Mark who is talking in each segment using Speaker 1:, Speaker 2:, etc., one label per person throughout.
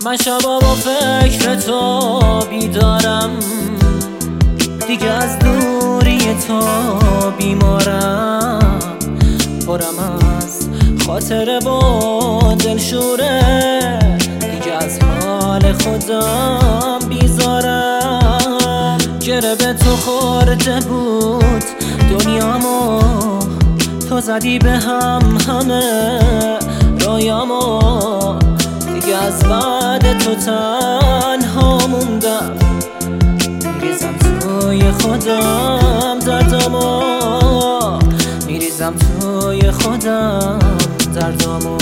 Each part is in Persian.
Speaker 1: من شبا با فکر تو بیدارم، دیگه از دوری تو بیمارم. پرم از خاطر با دلشوره، دیگه از حال خودم بیزارم. گره به تو خورده بود دنیامو، تو زدی به هم همه رایامو. دیگه از بعد تو تنها موندم، میریزم توی خودم دردامو، میریزم توی خودم دردامو.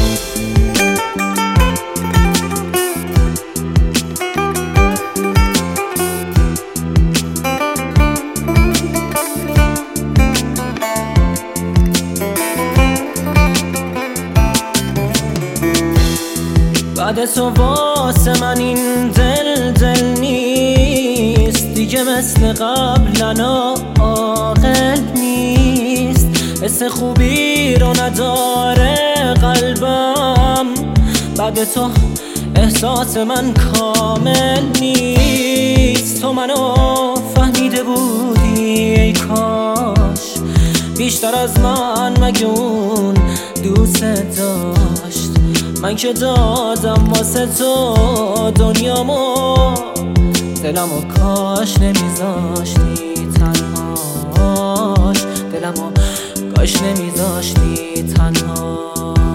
Speaker 1: بعد تو واسه من این دل نیست، دیگه مثل قبلنا عاقل نیست. حس خوبی رو نداره قلبم، بعد تو احساس من کامل نیست. تو منو فهمیده بودی ای کاش، بیشتر از من مگه اون دوست داشت. من که دادم واسه تو دنیامو، دلمو کاش نمیذاشتی تنهاش، دلمو کاش نمیذاشتی تنهاش.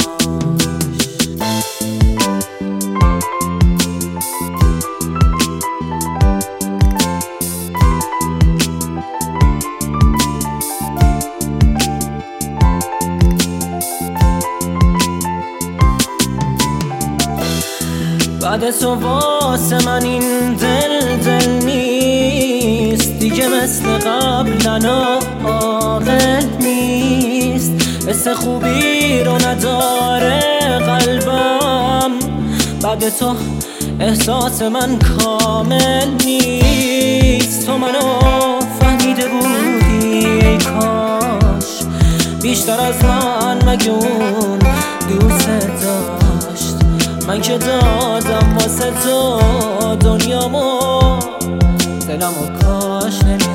Speaker 1: بعد تو واسه من این دل نیست، دیگه مثل قبلنا عاقل نیست. حس خوبی رو نداره قلبم، بعد تو احساس من کامل نیست. تو منو فهمیده بودی ای کاش، بیشتر از من مگه اون دوست داشت. من که دادم واسه تو دنیامو، دلمو کاش نمی